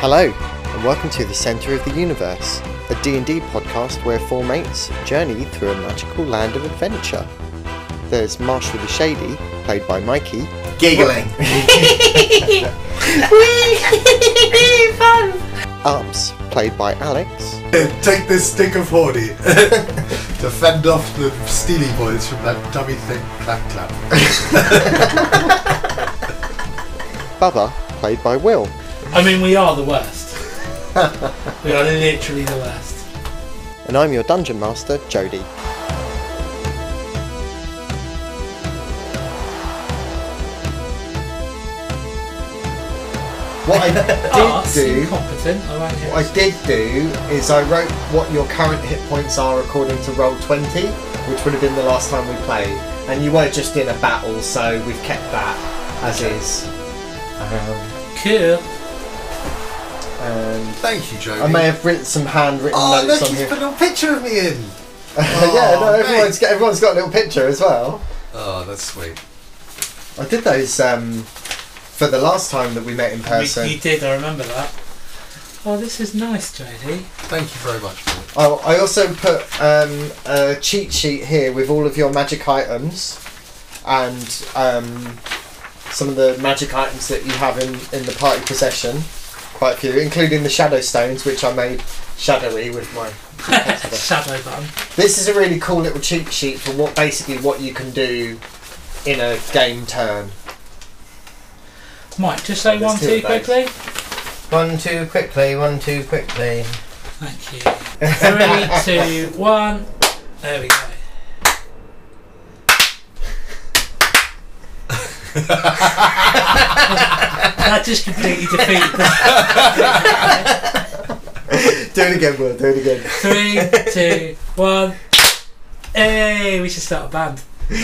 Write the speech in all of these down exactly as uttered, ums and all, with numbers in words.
Hello, and welcome to the Centre of the Universe, a D and D podcast where four mates journey through a magical land of adventure. There's Marshall the Shady, played by Mikey. Giggling. Fun! Ups, played by Alex. Take this stick of horny to fend off the Steely Boys from that dummy thing, clap clap. Bubba, played by Will. I mean, we are the worst. We are literally the worst. And I'm your Dungeon Master, Jody. What I did Arse, do, incompetent. I won't hear what I did do is I wrote what your current hit points are according to Roll twenty, which would have been the last time we played. And you were just in a battle, so we've kept that as is. Um, Cool. and Thank you, Jody. I may have written some handwritten Oh, notes look, on he's here. put a little picture of me in. yeah, no, Oh, everyone's mate. got, everyone's got a little picture as well. Oh, that's sweet. I did those um, for the last time that we met in person. You, you did, I remember that. Oh, this is nice, J D. Thank you very much, Paul. Oh, I also put um, a cheat sheet here with all of your magic items and um, some of the magic items that you have in, in the party possession. Quite a few, including the shadow stones, which I made shadowy with my... Shadow button. This is a really cool little cheat sheet for what basically what you can do in a game turn. Mike, just say There's one, two two of those. quickly. One, two, quickly, one, two, quickly. Thank you. Three, two, one. There we go. That just completely defeated the... Do it again, Will, do it again. Three, two, one. Hey, we should start a band.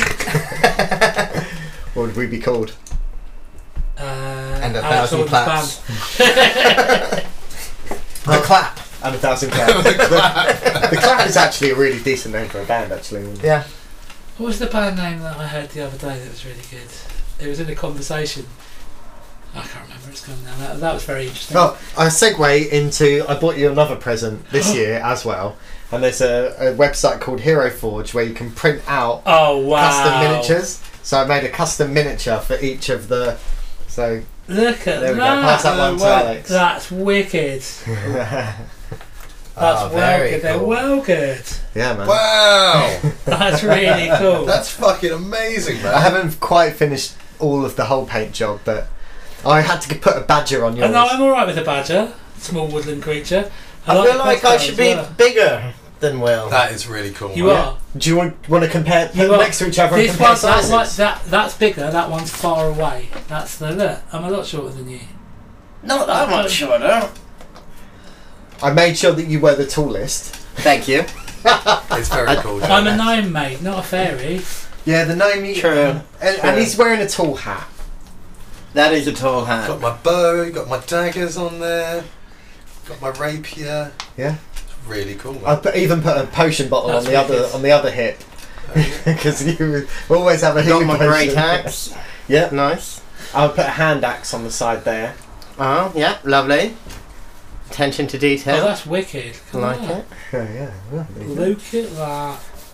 What would we be called? Uh, And a Alex thousand Orton's claps. band. The clap. And a thousand claps. the, the clap is actually a really decent name for a band, actually. Yeah. What was the band name that I heard the other day that was really good? It was in a conversation. I can't remember. It's gone now. That, that was very interesting. Oh, I segue into I bought you another present this year as well, and there's a, a website called Hero Forge where you can print out Oh wow! custom miniatures. So I made a custom miniature for each of the. So Look at There we go. that! Pass that one to Well, Alex. That's wicked. That's Oh, well very good. They're cool. well good. yeah, man. Wow. That's really cool. That's fucking amazing, man. I haven't quite finished all of the whole paint job, but I had to put a badger on yours. And now I'm alright with a badger, small woodland creature. I, like feel the like I crocodile should as be well. bigger than Will. That is really cool. You man. are. Do you want, want to compare put You them are. next to each other and This compare one, that's sizes? like, that, that's bigger. That one's far away. That's the look. I'm a lot shorter than you. Not that much shorter. I made sure that you were the tallest. Thank you. It's very cool. I'm a Jody. gnome, mate, not a fairy. Yeah, the gnome. you- True. And, and True. he's wearing a tall hat. That is a tall hat. Got my bow, got my daggers on there, got my rapier. Yeah. It's really cool, man. I put, even put a potion bottle That's on the other wicked. on the other hip because you always have a Got healing my potion. great axe. Yeah, Nice. I'll put a hand axe on the side there. Oh, yeah, lovely. Attention to Oh, detail. that's wicked. I like it. Oh yeah. Well, there you go. Look at that.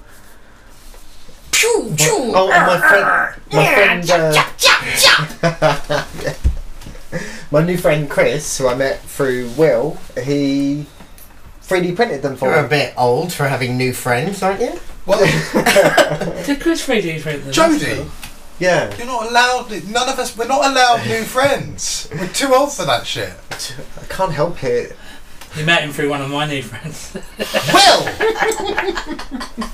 Oh, and my friend, my friend, uh, yeah. my new friend Chris, who I met through Will, he three D printed them for You're a me. bit old for having new friends, aren't you? What? Did Chris three D print them? Jody, That's cool. Yeah, you're not allowed. None of us. We're not allowed new friends. We're too old for that shit. I can't help it. You met him through one of my new friends. Will.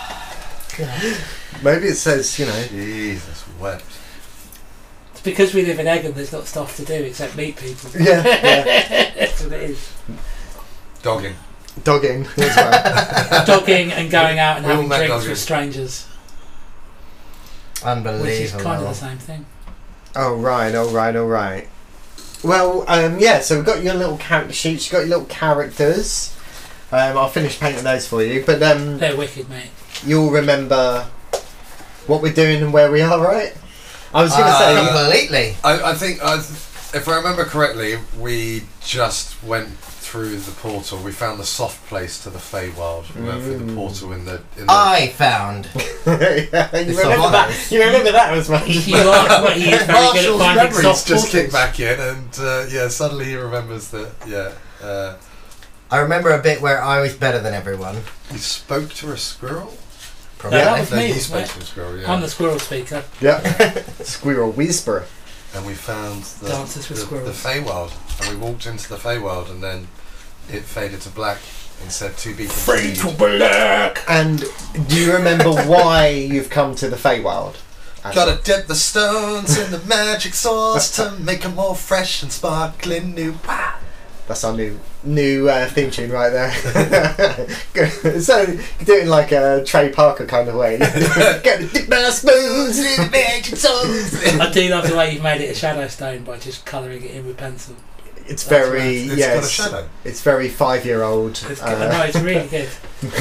Maybe it says, you know. Jesus wept. It's because we live in Egham, there's not stuff to do except meet people. Yeah, yeah. That's what it is. Dogging. Dogging as well. Dogging and going out and We all having met drinks dogging. with strangers. Unbelievable. Which is kind of the same thing. Oh right, all right, all right. Well, um, yeah. So we've got your little character sheets. You've got your little characters. Um, I'll finish painting those for you, but um, They're wicked, mate. you'll remember what we're doing and where we are, right? I was going to Uh, say. Completely. I, I think I, if I remember correctly, we just went through the portal. We found the soft place to the Feywild. We went through the portal in the. In the I found. yeah, you It's remember so that? You remember that as much? You are, well, he is very good at Marshall's finding memories soft just kick portals. back in, and uh, yeah, suddenly he remembers that. Yeah, uh, I remember a bit where I was better than everyone. he spoke to a squirrel. No, that was No, me. he spoke mate. to a squirrel. Yeah, I'm the squirrel speaker. Yeah. Squirrel whisperer. and we found the Dances with the, the squirrels. Feywild, and we walked into the Feywild, and then it faded to black and said to be Fade continued. to black. And do you remember why you've come to the Feywild? Gotta dip the stones in the magic sauce to make them more fresh and sparkling new. Wow. That's our new new uh, theme tune right there. So you do it in like a Trey Parker kind of way. Gotta dip my spoons in the magic sauce. I do love the way you've made it a shadow stone by just colouring it in with pencil. It's That's very It's yes. got a shadow. It's very five year old. It's good. no, it's really good.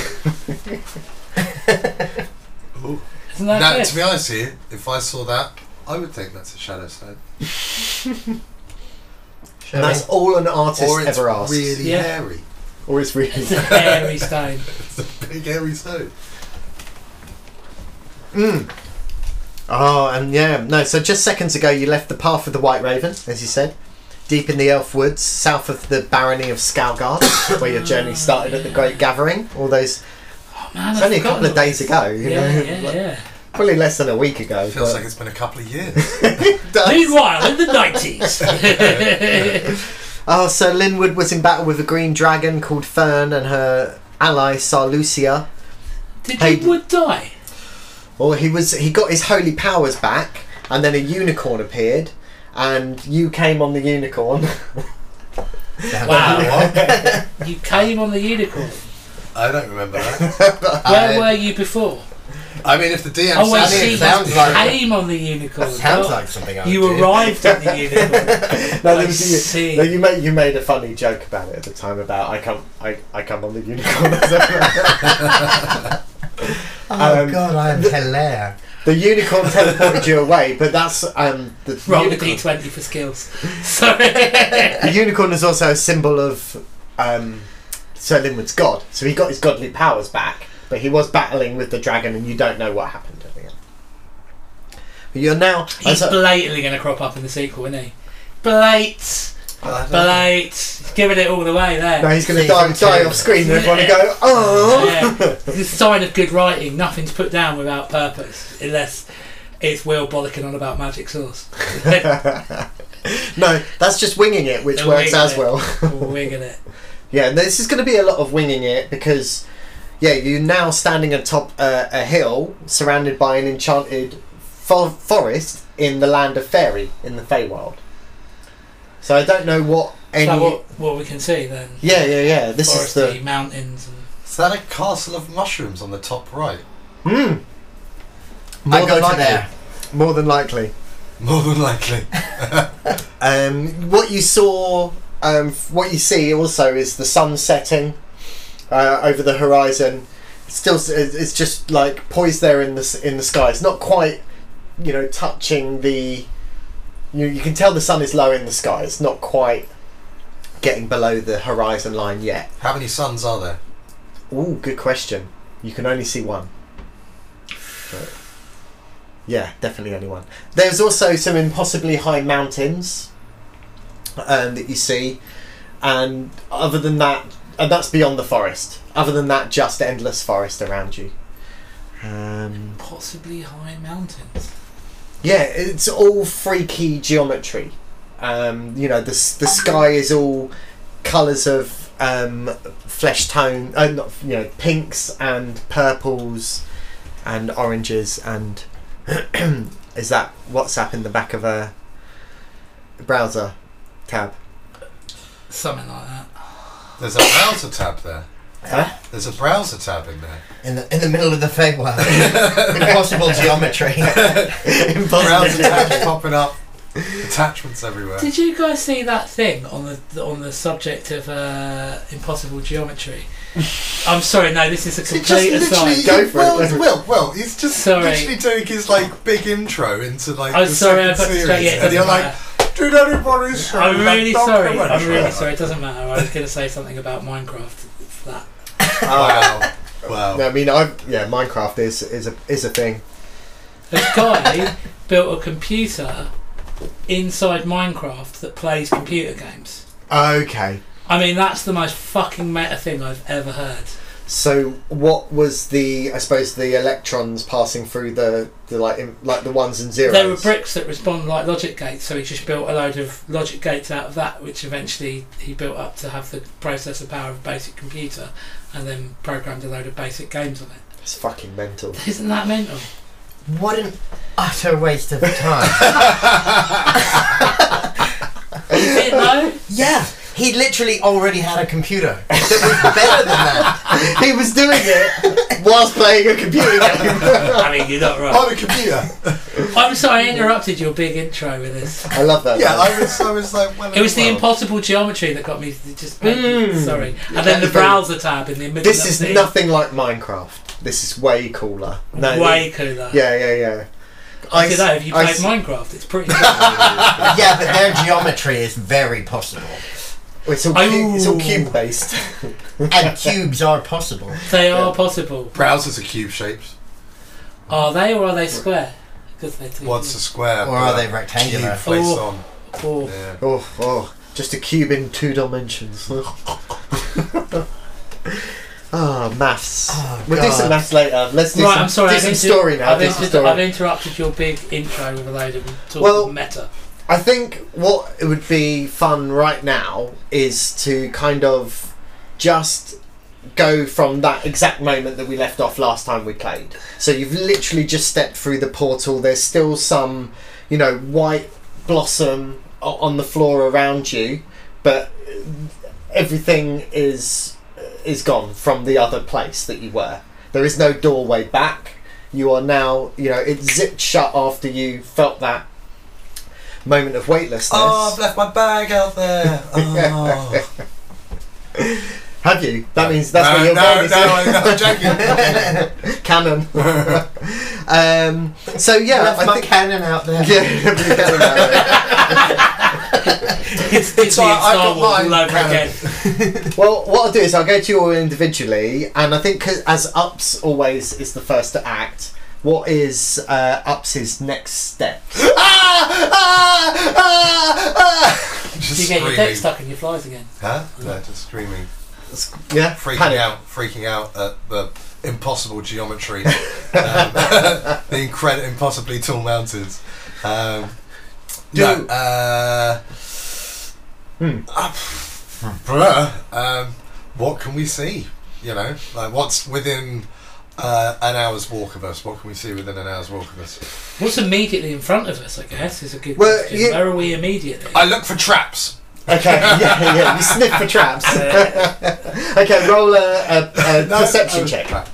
Ooh. Isn't that Now, good? to be honest here, if I saw that, I would think that's a shadow stone. And that's all an artist Or it's ever asks. really Yeah. hairy. Or it's really. It's a hairy stone. It's a big hairy stone. Mm. Oh, and yeah, no. So just seconds ago, you left the path of the White Raven, as you said, deep in the Elf Woods, south of the barony of Skalgard, where your journey started at the Great Gathering. All those. Oh, man, It's I've only a couple forgotten of days ago. You Yeah, know, yeah, Like, yeah. probably less than a week ago. Feels but like it's been a couple of years. it does. Meanwhile, in the nineties. Oh, so Linwood was in battle with a green dragon called Fern and her ally Sarlucia. Did Hey, Linwood die? Well, he was he got his holy powers back, and then a unicorn appeared, and you came on the unicorn. Wow. You came on the unicorn. I don't remember that. Where I- were you before? I mean, if the D M Oh, wait, says mean, see, it sounds you like- came on the unicorn. Sounds Oh, like something I would you do. arrived at the unicorn. no, I there was, you, see. no, you made you made a funny joke about it at the time about I come I, I come on the unicorn. Oh Um, god, I am hilarious. The unicorn teleported you away, but that's um the Roll a unicorn. d twenty for skills. Sorry. The unicorn is also a symbol of um, Sir Linwood's god, so he got his godly powers back, but he was battling with the dragon, and you don't know what happened at the end. But you're now. He's as a- blatantly going to crop up in the sequel, isn't he? Blate! Blate! He's giving it all the way there. no, he's going to Season die, die two. off screen, and everyone will go, oh! Yeah. It's a sign of good writing. Nothing's put down without purpose, unless it's Will bollocking on about magic sauce. No, that's just winging it, which They're works winging as it. well. We're wigging it. Yeah, this is going to be a lot of winging it because, yeah, you're now standing atop uh, a hill surrounded by an enchanted fo- forest in the land of fairy in the Feywild. So I don't know what any. So what, what we can see then? Yeah, yeah, yeah. This is Foresty the. mountains and Is that a castle of mushrooms on the top right? Hmm. I More go than to likely. there. More than likely. More than likely. Um, what you saw, um, what you see also is the sun setting uh, over the horizon. It's still, s- it's just like poised there in the s- in the sky. It's not quite, you know, touching the. You you can tell the sun is low in the sky. It's not quite getting below the horizon line yet. How many suns are there? Ooh, good question. You can only see one. But yeah, definitely only one. There's also some impossibly high mountains um, that you see, and other than that, and that's beyond the forest. Other than that, just endless forest around you. Um, possibly high mountains. yeah, it's all freaky geometry. Um, you know, the s- the sky is all colours of um, flesh tone, uh, not you know, pinks and purples and oranges and is that WhatsApp in the back of a browser tab? Something like that. There's a browser tab there. Huh? There's a browser tab in there. In the in the middle of the Feywild. Impossible geometry. Browser tabs popping up. Attachments everywhere. Did you guys see that thing on the on the subject of uh, impossible geometry? I'm sorry, no, this is a He complete just literally, aside. Go for well, it. Well, well, he's just Sorry. literally doing his like big intro into like I'm the sorry, I second got series, distracted. Yeah, it and you're doesn't like, matter. Did anybody say I'm really that sorry. I'm documentary? really sorry. It doesn't matter. I was going to say something about Minecraft. It's that. Wow. Wow. No, I mean, I yeah, Minecraft is is a is a thing. This guy built a computer inside Minecraft that plays computer games. Okay. I mean, that's the most fucking meta thing I've ever heard. So, what was the? I suppose the electrons passing through the, the like in, like the ones and zeros. There were bricks that respond like logic gates, so he just built a load of logic gates out of that, which eventually he built up to have the processor power of a basic computer, and then programmed a load of basic games on it. It's fucking mental. Isn't that mental? What an utter waste of time. Is it though? Yeah, he literally already had a computer that was better than that. He was doing it whilst playing a computer game. I mean, you're not right. On a computer. I'm sorry I interrupted your big intro with this. I love that. Yeah, man. I was, I was like, well, It was the well. impossible geometry that got me to just make me, Mm. sorry. And then the browser tab in the middle This of is the nothing like Minecraft. This is way cooler. No, way cooler. Yeah, yeah, yeah. I don't know, if you I played s- Minecraft, it's pretty cool. Yeah, but their geometry is very possible. It's all, Oh. cu- it's all cube based. And cubes are possible. They are possible. Browsers are cube shapes. Are they or are they square? Because they're two. What's a square? Or are but they a rectangular? Cube face Oh. on. Oh. Yeah. Oh, oh, just a cube in two dimensions. Ah, maths. Oh, we'll do some God. maths later. Let's do Right, some, I'm sorry. do I've, some inter- story now. I've, do some inter- story. I've interrupted your big intro with a load of talk Well- meta. I think what it would be fun right now is to kind of just go from that exact moment that we left off last time we played. So you've literally just stepped through the portal. There's still some, you know, white blossom o- on the floor around you, but everything is is gone from the other place that you were. There is no doorway back. You are now, you know, it zipped shut after you felt that moment of weightlessness. Oh, I've left my bag out there. Oh. Have you? That means that's no, where your no, bag is. no, I'm joking. Canon. um, so yeah, Left I my think. cannon out there. Yeah, the cannon out It's Disney all and right, I've Star got Wars mine, all over Karen. again. there. Well, what I'll do is I'll go to you all individually, and I think 'cause as Ups always is the first to act. What is uh, Ups's next step? ah, ah, ah, ah. Just You get your screaming. deck stuck in your flies again. Huh? No, just screaming. Yeah, Freaking panic. out. Freaking out at the impossible geometry. um, the incredible, impossibly tall mountains. Um, no, Do- uh, Hmm. uh, bruh, um, what can we see? You know, like what's within uh, an hour's walk of us? What can we see within an hour's walk of us? What's immediately in front of us, I guess, is a good Well, question. you- Where are we immediately? I look for traps. Okay, yeah, yeah. You sniff for traps. Okay, roll a, a, a No, perception oh, check. right.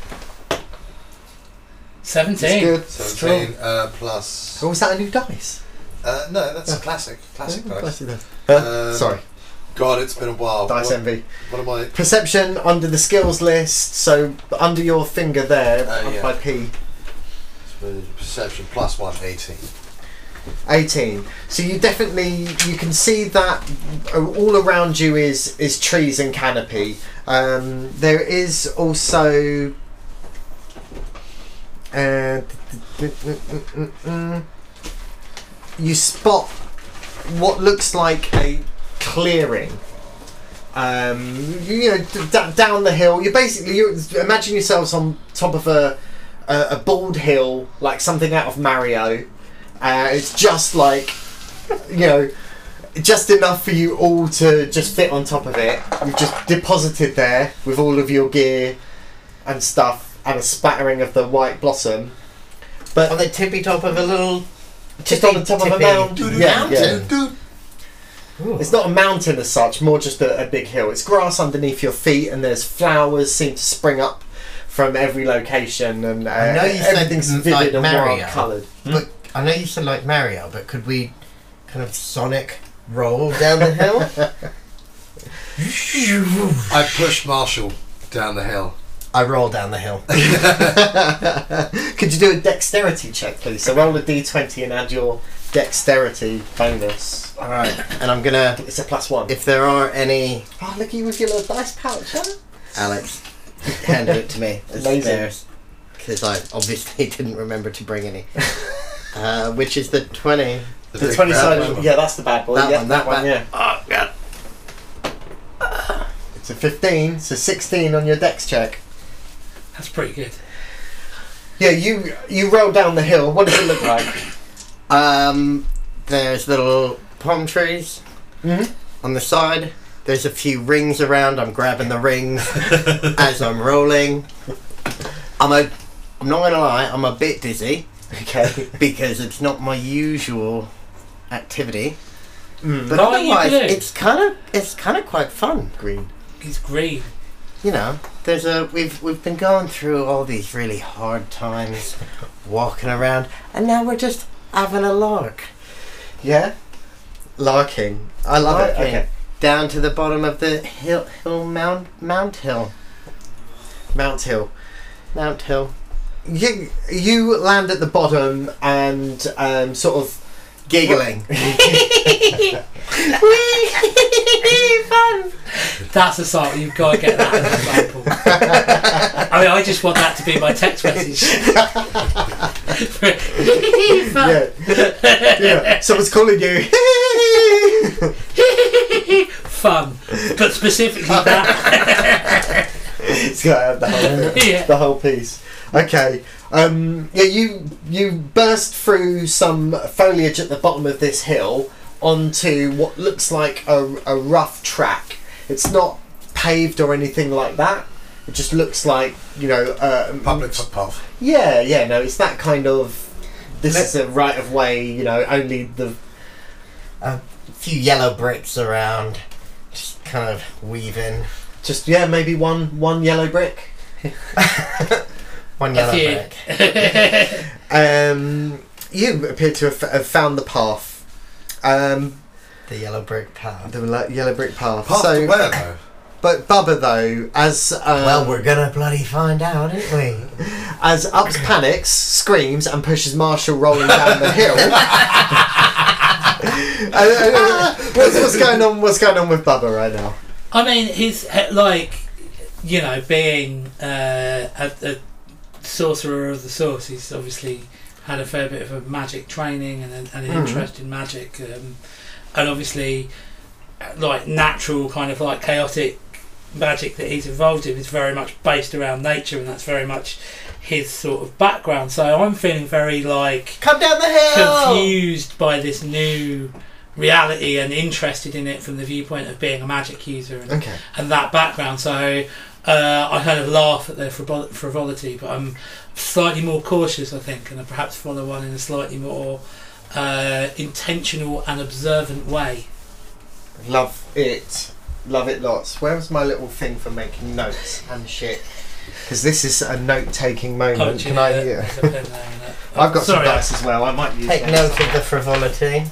seventeen. It's good. seventeen uh, plus. Oh, was that a new dice? Uh, no, that's a classic. Classic Oh, dice. classic dice. Uh, Um, sorry, God, it's been a while. dice what, envy. what am I? Perception under the skills list, so under your finger there, Oh, up yeah. by P. Perception plus one, eighteen. eighteen. So you definitely you can see that all around you is is trees and canopy. Um, there is also. Uh, you spot what looks like a clearing. Um, you, you know, d- d- down the hill. You basically you imagine yourselves on top of a a, a bald hill, like something out of Mario. Uh, it's just like, you know, just enough for you all to just fit on top of it. You've just deposited there with all of your gear and stuff, and a spattering of the white blossom. But On the tippy top of a little. just on the top of a tippy mound. Yeah, yeah. mountain. Ooh. It's not a mountain as such, more just a, a big hill. It's grass underneath your feet, and there's flowers seem to spring up from every location, and uh, I know you said everything's m- vivid like and Mario. wild coloured. But I know you said like Mario, but could we kind of Sonic roll down the hill? I pushed Marshall down the hill. I roll down the hill. Could you do a dexterity check, please? So roll a d twenty and add your dexterity bonus. All right, and I'm gonna. It's a plus one. If there are any, Oh, look at you with your little dice pouch, huh? Alex, hand it to me. It's Amazing. theirs, because I obviously didn't remember to bring any. Uh, which is the twenty. The big twenty bad sided, one. yeah, that's the bad boy. That yeah, one, that that one, yeah. Oh god. It's a fifteen, so sixteen on your dex check. That's pretty good. Yeah, you you roll down the hill. What does it look like? Um, there's little palm trees Mm-hmm. on the side. There's a few rings around. I'm grabbing the rings as I'm rolling. I'm a. I'm not gonna lie. I'm a bit dizzy Okay. because it's not my usual activity. Mm. But What are you otherwise, doing? it's kind of it's kind of quite fun. Green. He's green. You know, there's a we've we've been going through all these really hard times, walking around, and now we're just having a lark. Yeah. Larking. I love it. Larking. Okay. Down to the bottom of the hill, hill mount, Mount Hill, Mount Hill. Mount Hill. You you land at the bottom and um, sort of Giggling. fun. That's a sight. You've got to get that as an example. I mean, I just want that to be my text message. Yeah. Yeah. Someone's calling you. Fun, but specifically that. It's got to have the whole Yeah. the whole piece. Okay. Um, yeah, you you burst through some foliage at the bottom of this hill onto what looks like a, a rough track. It's not paved or anything like that. It just looks like, you know, uh, Public footpath. Yeah, yeah, no, it's that kind of. This Let- is a right of way, you know. Only the A few yellow bricks around, just kind of weaving. just yeah, maybe one one yellow brick. One yellow few. brick. Um, you appear to have, have found the path. Um, The yellow brick path. the le- yellow brick path. Path so, to where though? but Bubba though, as um, Well, we're gonna bloody find out, aren't we? as Ups panics, screams, and pushes Marshall rolling down the hill. Uh, uh, what's, what's going on? What's going on with Bubba right now? I mean, he's uh, like, you know, being uh, a, a sorcerer of the source. He's obviously had a fair bit of a magic training and, a, and an Mhm. interest in magic, um, and obviously, like natural kind of like chaotic magic that he's involved in is very much based around nature, and that's very much his sort of background. So I'm feeling very like Come down the hill. confused by this new reality and interested in it from the viewpoint of being a magic user and, Okay. and that background. So uh, I kind of laugh at their frivol- frivolity, but I'm slightly more cautious, I think, and I perhaps follow one in a slightly more uh, intentional and observant way. Love it. Love it lots. Where was my little thing for making notes and shit? Because this is a note-taking moment. Oh, do you Can know I? that? Yeah. There's a pen there and that. I've got Sorry, some dice as well. I might use Take them. note of the frivolity.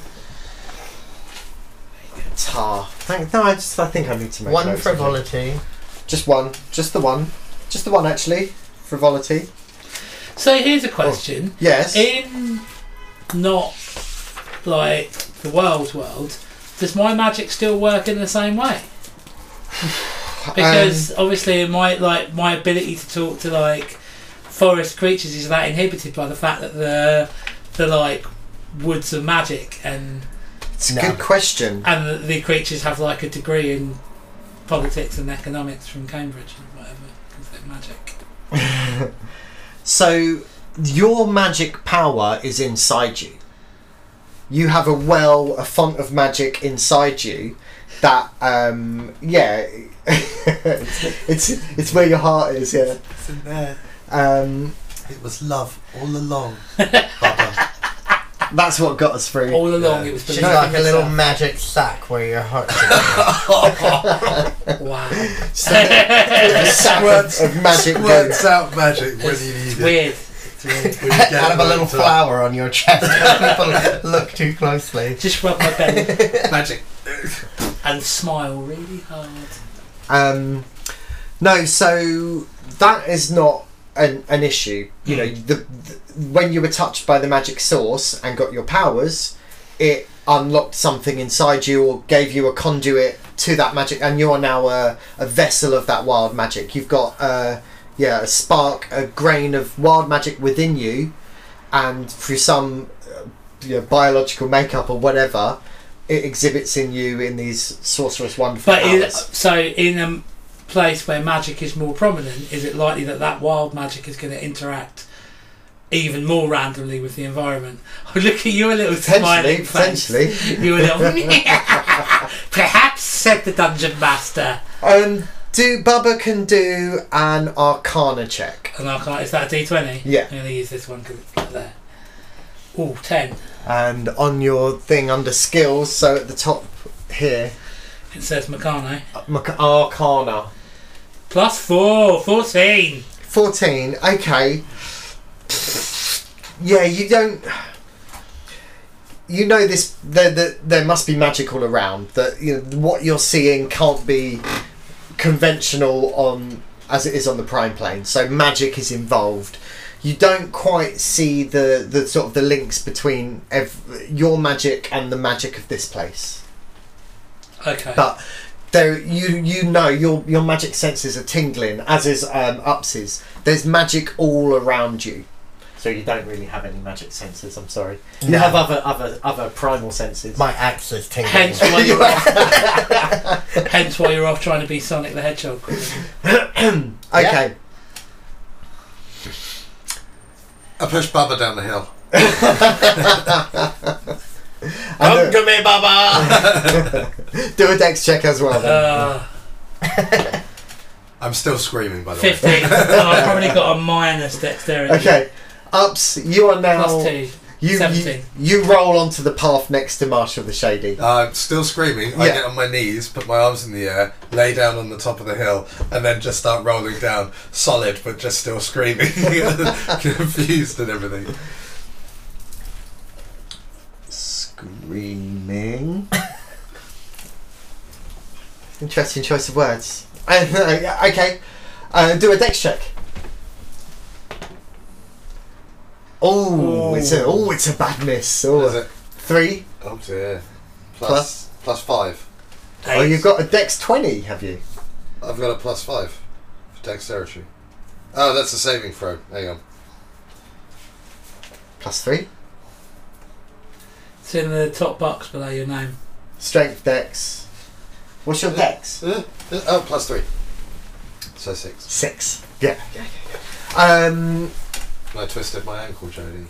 Tar. Thank, no, I just I think I need to make One notes. frivolity. Just one. Just the one. Just the one actually. Frivolity. So here's a question. Yes. In not like the world's world, does my magic still work in the same way? Because Um, obviously my like my ability to talk to like forest creatures is that inhibited by the fact that the the like woods are magic and it's a No. good question. and the, the creatures have like a degree in politics and economics from Cambridge or whatever because they're magic. So your magic power is inside you. You have a well, a font of magic inside you. That um, yeah, it's, it's it's where your heart is. Yeah. It's in there. Um, It was love all along. Bubba. that's what got us through. All along Yeah. it was Just believing like a little yourself. magic sack where your heart. Wow. A sack of, of magic goods. Works out magic when It's, you need it's it. weird. It's weird. When you get Out of a it little worked up. flower on your chest. People look too closely. Just rub my belly Magic. and smile really hard. Um, no, so that is not an, an issue. You know, the, the when you were touched by the magic source and got your powers, it unlocked something inside you or gave you a conduit to that magic, and you are now a, a vessel of that wild magic. You've got uh, yeah, a spark, a grain of wild magic within you, and through some uh, you know, biological makeup or whatever, it exhibits in you in these sorcerous wonderful But in, powers. so in a place where magic is more prominent, is it likely that that wild magic is going to interact even more randomly with the environment? Oh, look at you, a little Potentially, smiling face. potentially. You a little. Perhaps, said the dungeon master. Um, do Bubba can do an Arcana check. And I can't. Is that a D twenty? Yeah. I'm going to use this one because it's right there. Oh, ten. And on your thing under skills, so at the top here, It says Meccano. Mac- Arcana. Plus four, fourteen. fourteen, okay. Yeah, you don't. You know this. There, there, there must be magic all around. That you know what you're seeing can't be conventional on as it is on the prime plane. So magic is involved. You don't quite see the the sort of the links between ev- your magic and the magic of this place. Okay. But there, you you know your your magic senses are tingling, as is um, Ups's. There's magic all around you, so you don't really have any magic senses. I'm sorry. You No. have other other other primal senses. My axe is tingling. Hence why you're off. Hence why you're off trying to be Sonic the Hedgehog. Okay. I pushed Bubba down the hill. And, uh, to me, Baba! do a dex check as well. Then. Uh, I'm still screaming, by the way. fifteen. Oh, I've probably got a minus dexterity. Okay, Ups, you are now. Plus two. You, you seventeen. you roll onto the path next to Marshall the Shady. I'm still screaming. I Yeah. get on my knees, put my arms in the air, lay down on the top of the hill, and then just start rolling down, solid, but just still screaming, confused and everything. Screaming. Interesting choice of words. Uh, okay, uh, do a dex check. Oh, Ooh. it's a oh, it's a bad miss. Oh, What is it? three. Oh dear. Plus? Plus, plus five. Oh, you've got a dex twenty, have you? I've got a plus five for dexterity. Oh, that's a saving throw. Hang on. Plus three. It's in the top box below your name. Strength dex. What's your dex? Uh, uh, oh, plus three. So six. Six. Yeah. Yeah. Yeah. yeah. Um, I twisted my ankle, Jodie.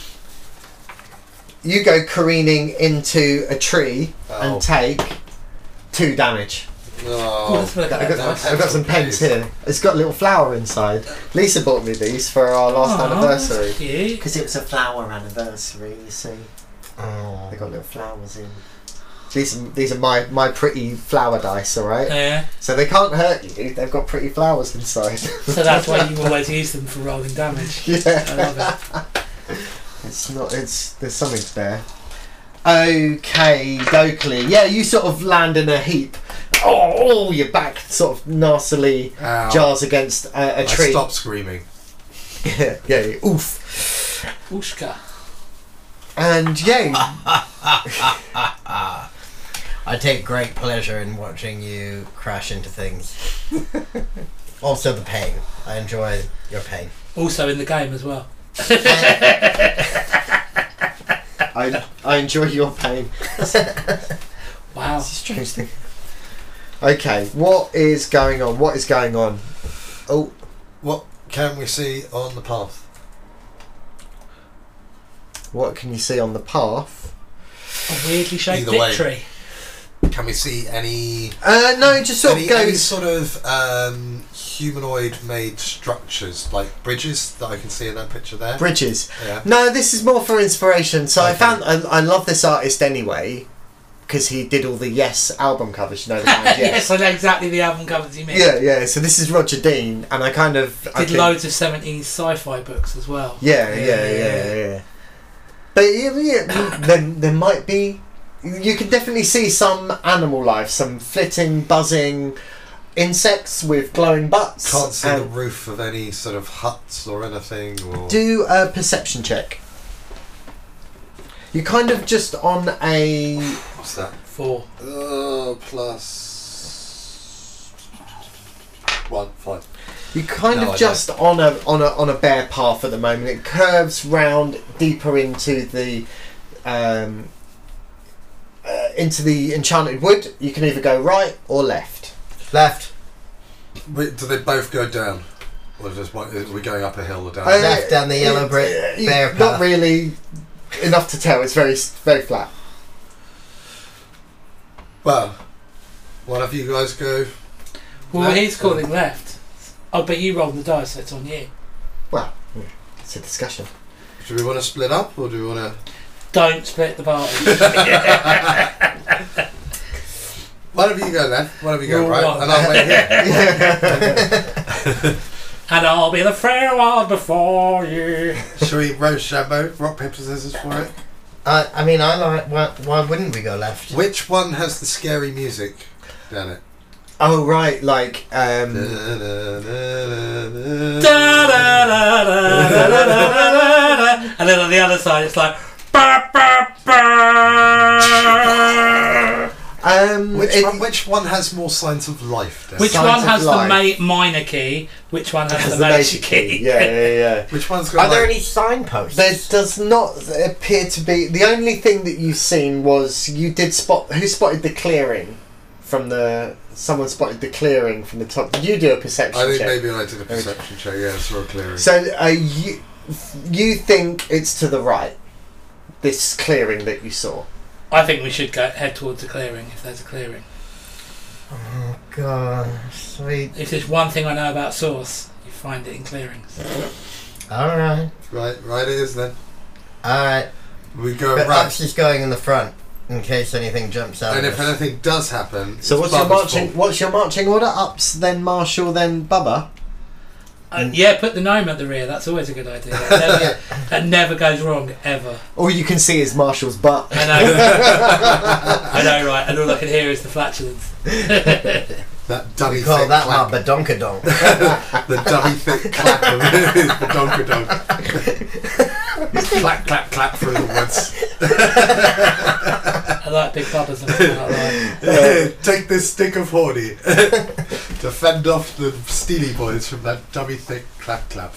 you go careening into a tree Oh. and take two damage. Oh, Oh, that's what I've got, nice. I've got some pens here. It's got a little flower inside. Lisa bought me these for our last Oh, anniversary. that's cute. Because it was a flower anniversary, you see. Oh. They got little flowers in. These are, these are my, my pretty flower dice, alright? Yeah. So they can't hurt you, they've got pretty flowers inside. So that's why you always use them for rolling damage. I Yeah. love it. It's not, it's, there's something there. Okay, Dokley. Yeah, you sort of land in a heap. Oh, your back sort of nastily Ow. jars against a, a I tree. stopped screaming. Yeah, yeah, yeah, oof. Ushka. And yeah, I take great pleasure in watching you crash into things. Also the pain. I enjoy your pain. Also in the game as well. I I enjoy your pain. Wow. It's a strange thing. Okay, what is going on? What is going on? Oh, What can we see on the path? what can you see on the path? A weirdly shaped Either way. dick tree. Can we see any Uh, no, it just sort any, of any goes. sort of um, humanoid-made structures, like bridges that I can see in that picture there? Bridges. Yeah. No, this is more for inspiration. So I Okay. found I, I love this artist anyway because he did all the Yes album covers. You know the band Yes. Yes. I know exactly the album covers you mean. Yeah, yeah. So this is Roger Dean, and I kind of I Did can- loads of seventies sci-fi books as well. Yeah, yeah, yeah, yeah. But yeah, yeah, then there might be. You can definitely see some animal life, some flitting, buzzing, insects with glowing butts. Can't see the and roof of any sort of huts or anything. Or do a perception check. You're kind of just on a. what's that? Four. Uh, plus one, five. You're kind No, of I just on a on a on a bare path at the moment. It curves round deeper into the um, uh, into the enchanted wood. You can either go right or left. Left. Wait, do they both go down, or just one, are we going up a hill or down? Uh, Left down the yellow brick uh, you- bare Not path. really enough to tell. It's very very flat. Well, one of you guys go. Well, Left, he's calling left. Oh, but you rolled the dice, so it's on you. Well, it's a discussion. Do we want to split up, or do we want to? Don't split the party. One of you go left, one of you go Rule right, one. and I'll wait here. And I'll be the fair one before you. Shall we Rochambeau, rock paper scissors for it? I, I mean, I like. Why, why wouldn't we go left? Which one has the scary music down it? Oh right, like um, Da, da, da, da, da, da, da, da. And then on the other side, it's like. Bah, bah, bah. um, Which it- one, which one has more signs of life down Which it? Signs one of has life. the ma- minor key? Which one has, has the the major major key? key. Yeah, yeah, yeah. Which one's got Are there like, any signposts? There does not appear to be. The only thing that you've seen was you did spot. Who spotted the clearing from the? Someone spotted the clearing from the top. Did you do a perception I think check? maybe I did a perception check, yeah, saw a clearing. So uh, you you think it's to the right? This clearing that you saw. I think we should go head towards the clearing if there's a clearing. Oh god, sweet. If there's one thing I know about Source, you find it in clearings. All right, right, right it is then. all right. We go But right. Ux is going in the front in case anything jumps out. And of if us. anything does happen, So it's what's your Bubba's marching? fault. What's your marching order? Ups, then Marshall, then Bubba. Uh, yeah, put the gnome at the rear. That's always a good idea. That never, that never goes wrong ever. All you can see is Marshall's butt. I know. I know, right? And all I can hear is the flatulence. That dummy we call thick that clap. my badonkadonk. The dummy thick clap of the donkadonk. Clap, clap, clap through the woods. I like big bubbers. And I like. Take this stick of horny to fend off the Steely Boys from that dummy thick clap, clap.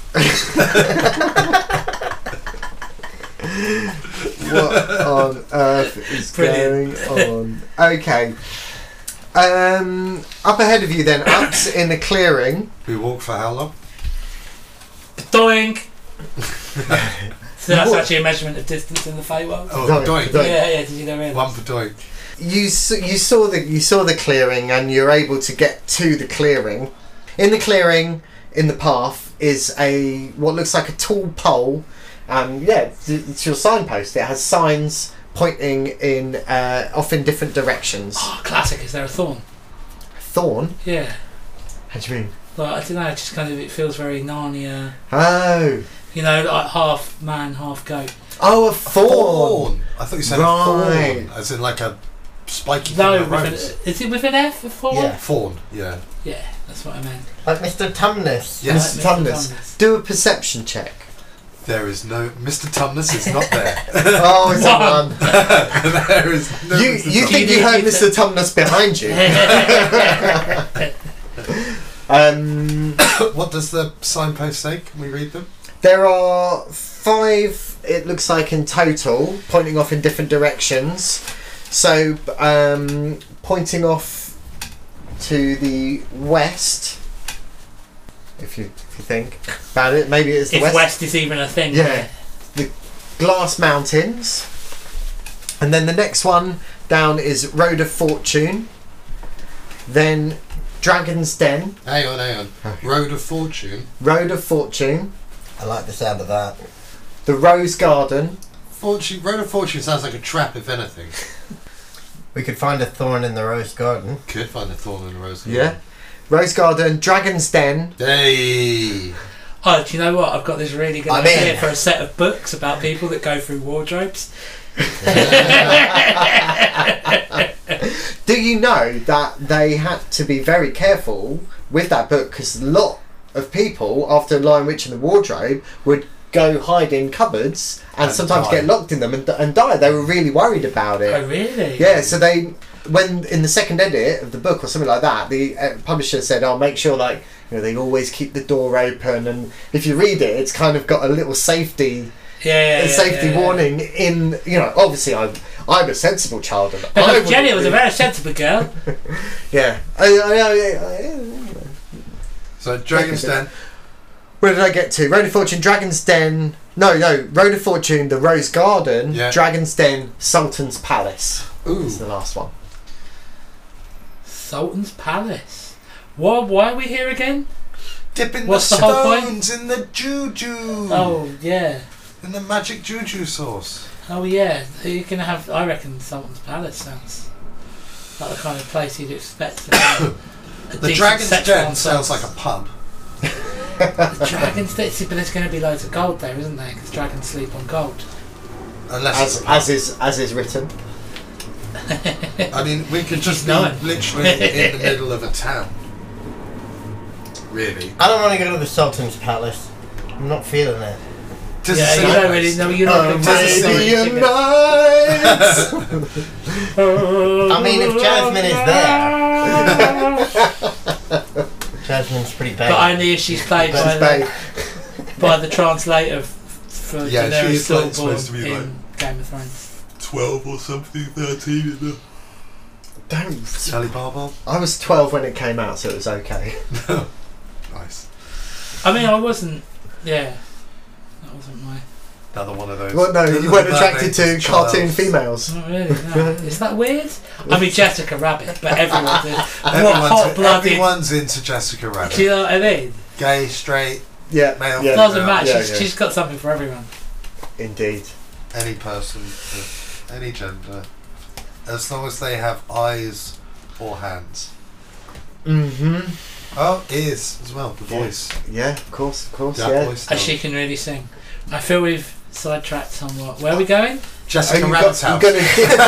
What on earth is Brilliant. going on? Okay. Um, up ahead of you then, Ups in the clearing. We walk for how long? Doink! So that's What? actually a measurement of distance in the Feywild? Oh, Doink, doink. doink. Yeah, yeah, did you know One for doink. You s- you saw the you saw the clearing and you're able to get to the clearing. In the clearing, in the path, is a what looks like a tall pole. Um, yeah, it's, it's your signpost. It has signs pointing in uh, off in different directions. Oh, classic. Is there a thorn? Thorn. Yeah. How do you mean? Like, I don't know, it just kind of, it feels very Narnia. Oh, You know, like half man, half goat. oh, a thorn. I thought you said Right. a fawn, as in like a spiky No, thing with that an, rose. is it with an F, a thorn? Yeah. Fawn, yeah. Yeah, that's what I meant. Like Mister Tumnus. Yes. Mister Like Mister Tumnus. Tumnus. Do a perception check. There is no Mister Tumnus is not there. Oh, it's a One. one. There is no You Mister you Tumnus. think you heard Mister Tumnus behind you? Um, What does the signpost say? Can we read them? there are five. It looks like in total, pointing off in different directions. So, um, pointing off to the west. If you if you think about it, maybe it's the if west. west is even a thing. Yeah. The Glass Mountains. And then the next one down is Road of Fortune. Then Dragon's Den. Hang on, hang on. Road of Fortune. Road of Fortune. I like the sound of that. The Rose Garden. Fortune. Road of Fortune sounds like a trap, if anything. We could find a thorn in the rose garden. Could find a thorn in the rose. Yeah. Rose Garden, Dragon's Den. Hey. Oh, do you know what? I've got this really good I'm idea in. for a set of books about people that go through wardrobes. Do you know that they had to be very careful with that book because a lot of people after Lion Witch and the Wardrobe would go hide in cupboards and, And sometimes die. get locked in them and, and die. They were really worried about it. Oh, really? Yeah, so they, when in the second edit of the book or something like that, the uh, publisher said, "I'll make sure like you know they always keep the door open, and if you read it, it's kind of got a little safety, Yeah, yeah, a yeah, safety yeah, yeah. warning in you know. Obviously, I'm I'm a sensible child, and I wouldn't Jenny was a be- very sensible girl. yeah. I, I, I, I, So Dragon's Den. where did I get to? Road of Fortune, Dragon's Den. No, no, Road of Fortune, the Rose Garden, Yeah. Dragon's Den, Sultan's Palace. Ooh. Is the last one. Sultan's Palace. Why, why are we here again? Dipping What's the the whole point? stones in the juju. Oh, yeah. In the magic juju sauce. Oh, yeah. You can have, I reckon Sultan's Palace sounds like the kind of place you'd expect to have a The decent Dragon's sexual Den sounds ensemble. like a pub. The Dragon's Den, see, but there's going to be loads of gold there, isn't there? Because dragons sleep on gold. Unless As, it's a pub. as is as is written. I mean, we could just be know it. literally in the middle of a town. Really. I don't want to go to the Sultan's Palace. I'm not feeling it. Tis a Yeah, you silly don't place. really know. You're not Oh, a Tis a big silly fan of chicken. I mean, if Jasmine is there. Jasmine's pretty bad. But only if she's played by She's the, babe. by the translator f- for Yeah, she Daenerys is like Stormborn supposed to be in like- Game of Thrones. twelve or something, thirteen in the... Don't. Sally Barbar? I was twelve when it came out, so it was okay. Nice. I mean, I wasn't. Yeah, that wasn't my. Another one of those. Well, no, the you weren't little attracted to mermaids cartoon child. females. Not really. No. Is that weird? I mean, Jessica Rabbit, but everyone's in. What Everyone's, hot blooded? everyone's into Jessica Rabbit. Do you know what I mean? Gay, straight, Yeah, Male. yeah, Doesn't yeah, matter. yeah, she's, yeah. she's got something for everyone. indeed. any person, of any gender, as long as they have eyes or hands. Mm-hmm. Oh, ears as well, the Yeah. voice. Yeah, of course, of course, That yeah. voice. And she can really sing. I feel we've sidetracked somewhat. Where are we going? Jessica Oh, you Rabbit's got, house. you're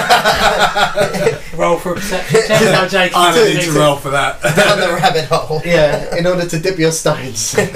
gonna Roll for a perception check. No, Jake, I you don't need do to it. roll for that. Down the rabbit hole. yeah, in order to dip your stones. I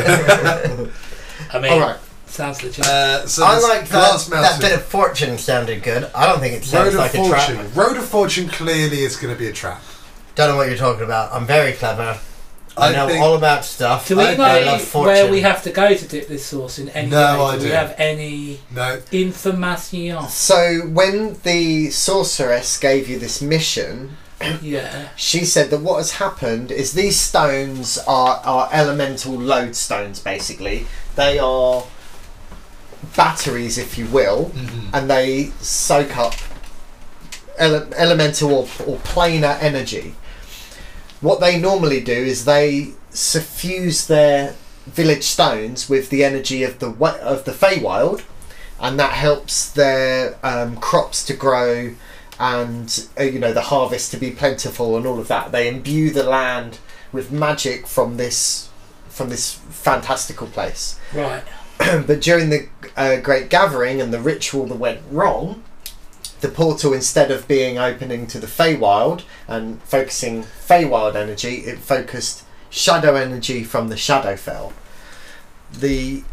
mean, All right. sounds legit. Uh, so I this like that. glass That mountain. bit of fortune sounded good. I don't think it sounds Road like of a Fortune. trap. Road of Fortune clearly is going to be a trap. Don't know what you're talking about. I'm very clever. I, I know think- all about stuff. Do we I, know I love fortune. where we have to go to dip this sauce in any No way? Do we idea. have any No. information? So when the sorceress gave you this mission, Yeah. she said that what has happened is these stones are, are elemental lodestones, basically. They are batteries, if you will, Mm-hmm. and they soak up ele- elemental or, or planar energy. What they normally do is they suffuse their village stones with the energy of the wa- of the Feywild, and that helps their um, crops to grow and uh, you know the harvest to be plentiful and all of that. They imbue the land with magic from this from this fantastical place. Right. But during the uh, Great Gathering and the ritual that went wrong, the portal, instead of being opening to the Feywild and focusing Feywild energy, it focused shadow energy from the Shadowfell. The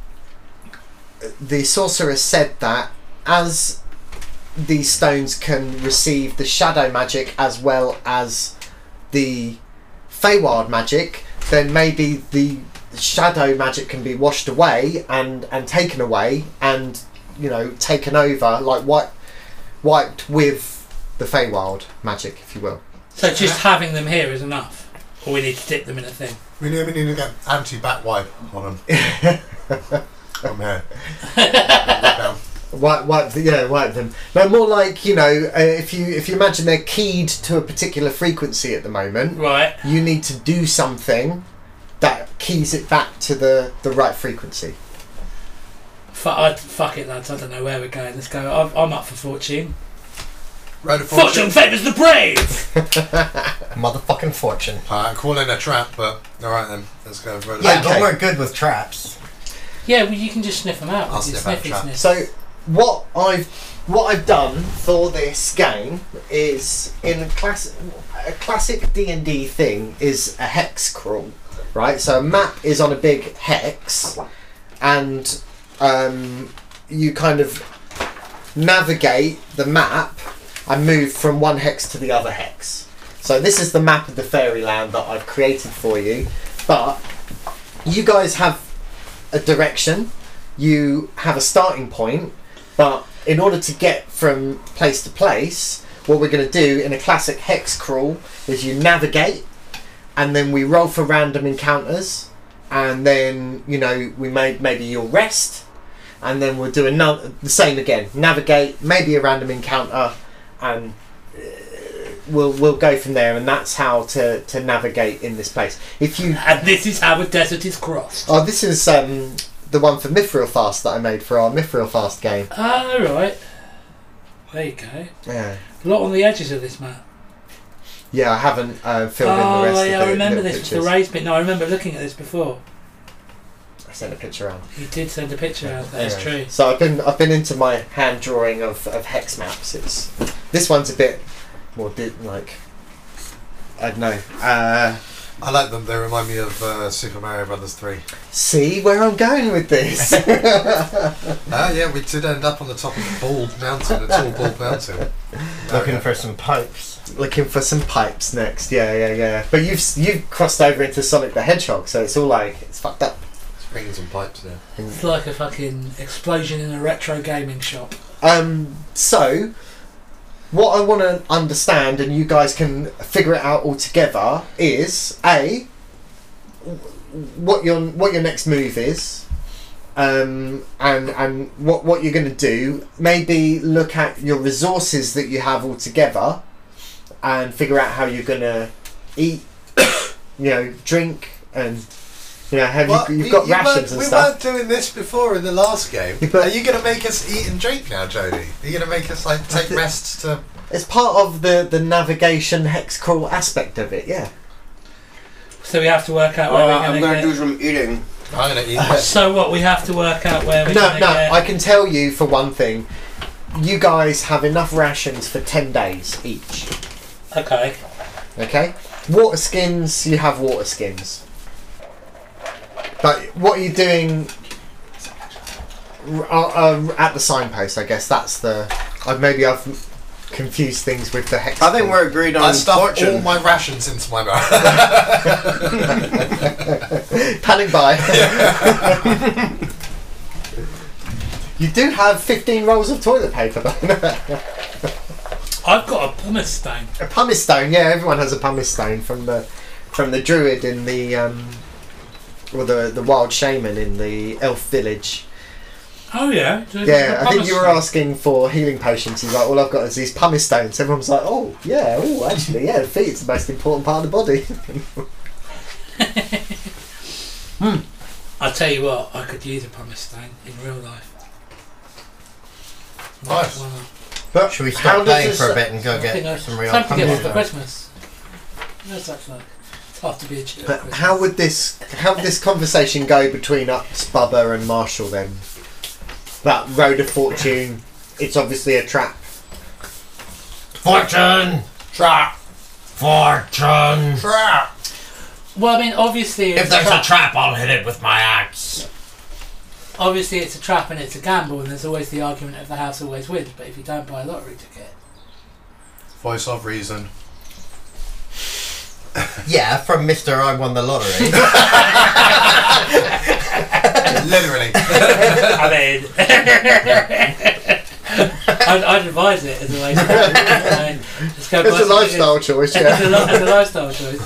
the sorceress said that as these stones can receive the shadow magic as well as the Feywild magic, then maybe the shadow magic can be washed away and and taken away and you know taken over, like what wiped with the Feywild magic, if you will. So just having them here is enough, or we need to dip them in a thing. We need, we need to get anti-bat wipe on them. I'm here. Down. Wipe, wipe, the, yeah, wipe them. No, more like you know, uh, if you if you imagine they're keyed to a particular frequency at the moment, Right. you need to do something that keys it back to the the right frequency. Fuck, I, fuck it, lads. I don't know where we're going. Let's go. I'm, I'm up for fortune. Road of Fortune Fortune. favours the brave. Motherfucking fortune. Uh, calling a trap, but alright then. Let's go. Road of Yeah, Okay. but we're good with traps. Yeah, well, you can just sniff them out. I'll with your sniff out sniffy traps. sniff. So what I've what I've done for this game is in a class a classic D and D thing is a hex crawl, right? So a map is on a big hex, and um, you kind of navigate the map and move from one hex to the other hex. So this is the map of the fairyland that I've created for you, but you guys have a direction, you have a starting point, but in order to get from place to place, what we're going to do in a classic hex crawl is you navigate, and then we roll for random encounters, and then, you know, we may maybe you'll rest, and then we'll do another the same again, navigate, maybe a random encounter, and uh, we'll we'll go from there. And that's how to to navigate in this place. If you And this is how a desert is crossed. oh, this is um the one for Mithril Fast that I made for our Mithril Fast game. Oh, right. There you go. Yeah. A lot on the edges of this map. Yeah, I haven't uh, filled in Oh, the rest yeah, of the I remember little this pictures. with the raised bit. No, I remember looking at this before. I sent a picture around. You did send a picture out. That's Anyway, true. So I've been I've been into my hand drawing of, of hex maps. It's this one's a bit more di- like I don't know. Uh, I like them. They remind me of uh, Super Mario Brothers three. see where I'm going with this. Ah, yeah, we did end up on the top of a bald mountain, a tall bald mountain. Looking for some pipes. Looking for some pipes next. Yeah, yeah, yeah. But you've you've crossed over into Sonic the Hedgehog, so it's all like it's fucked up. Rings and pipes there. It's like a fucking explosion in a retro gaming shop. Um, so, what I want to understand, and you guys can figure it out all together, is a what your what your next move is, um, and and what what you're going to do. Maybe look at your resources that you have all together, and figure out how you're going to eat, you know, drink, and you know, have Well, you, you've we- got you rations weren't- and we stuff. weren't doing this before in the last game. Yeah, but- Are you going to make us eat and drink now, Jodie? Are you going to make us like take thi- rests to? It's part of the the navigation hex crawl aspect of it. Yeah. So we have to work out where Uh, we're I'm going going to to get... do some eating. I'm going to eat this. So what, we have to work out where we're No, going to no, get... I can tell you for one thing, you guys have enough rations for ten days each. Okay. Okay? Water skins, you have water skins. But what are you doing uh, uh, at the signpost, I guess that's the... Uh, maybe I've confused things with the hex. I think we're agreed on I stuffed fortune. all my rations into my mouth. Panic buy. You do have fifteen rolls of toilet paper, though. I've got a pumice stone. A pumice stone, yeah, everyone has a pumice stone from the from the druid in the um or the the wild shaman in the elf village. Oh, yeah. So Yeah, the I think pumice you were stone. asking for healing potions. He's like, all I've got is these pumice stones. Everyone's like, oh yeah, oh actually, yeah, the feet's the most important part of the body. I'll tell you what, I could use a pumice stone in real life. Nice. Why not? But Should we how stop does playing this- for a bit and go I think I- get some real time to get one for pumpkin? Christmas. What's that like? It's hard to be a chip. But how would this how would this conversation go between us, Bubba, and Marshall then? That road of fortune. It's obviously a trap. Fortune! Trap! Fortune! Trap! Well, I mean, obviously, it's If there's tra- a trap, I'll hit it with my axe. obviously it's a trap and it's a gamble, and there's always the argument of the house always wins. But if you don't buy a lottery ticket, Voice of reason. Yeah, from Mister I won the lottery. Literally. I mean, I'd, I'd advise it as a way to go. I mean, just go buy It's a some lifestyle tickets. choice, It's a, yeah. li- it's a lifestyle choice.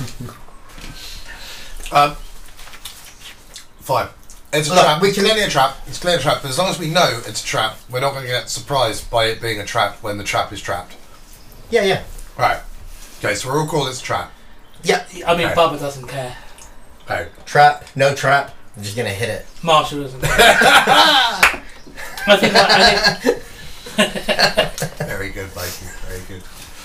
Um, fine. It's a Look, trap. we It's can- clearly a trap. It's clearly a trap. But as long as we know it's a trap, we're not going to get surprised by it being a trap when the trap is trapped. Yeah, yeah. Right. Okay, so we're all called it's a trap. Yeah. I mean, Okay. Bubba doesn't care. Okay. Trap, no trap. I'm just gonna hit it. Marshall doesn't care. I think. That, I think Very good, Mikey. Very good.